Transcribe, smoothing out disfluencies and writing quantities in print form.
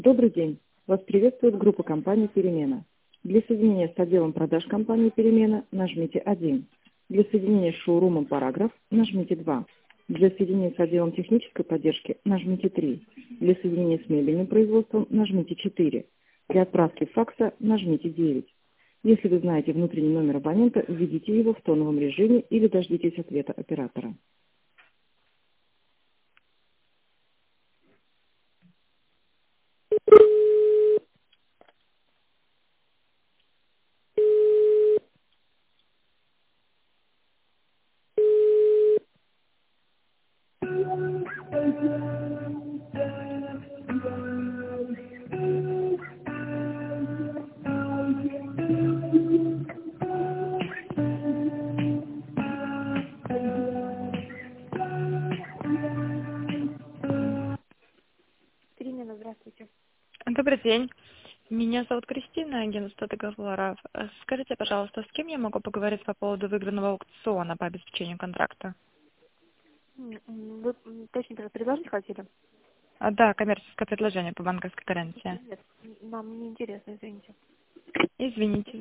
Добрый день. Вас приветствует группа компании «Перемена». Для соединения с отделом продаж компании «Перемена» нажмите 1. Для соединения с шоурумом «Параграф» нажмите 2. Для соединения с отделом технической поддержки нажмите 3. Для соединения с мебельным производством нажмите 4. Для отправки факса нажмите 9. Если вы знаете внутренний номер абонента, введите его в тоновом режиме или дождитесь ответа оператора. Перемена, здравствуйте. Добрый день. Меня зовут Кристина, агентство договоров. Скажите, пожалуйста, с кем я могу поговорить по поводу выигранного аукциона по обеспечению контракта? Вы точно предложить хотели? Да, коммерческое предложение по банковской гарантии. Нет, нам не интересно, извините. Извините.